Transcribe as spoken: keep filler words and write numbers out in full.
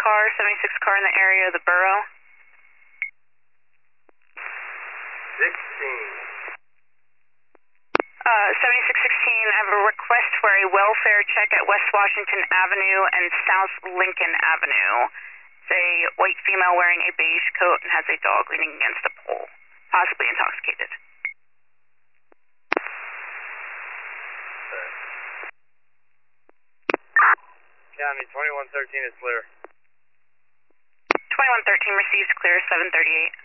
car, seventy-six car in the area of the borough. sixteen. Uh, seventy-six sixteen, I have a request for a welfare check at West Washington Avenue and South Lincoln Avenue. It's a white female wearing a beige coat and has a dog leaning against a pole, possibly intoxicated. County, twenty-one thirteen is clear. twenty-one thirteen received, clear, seven thirty-eight.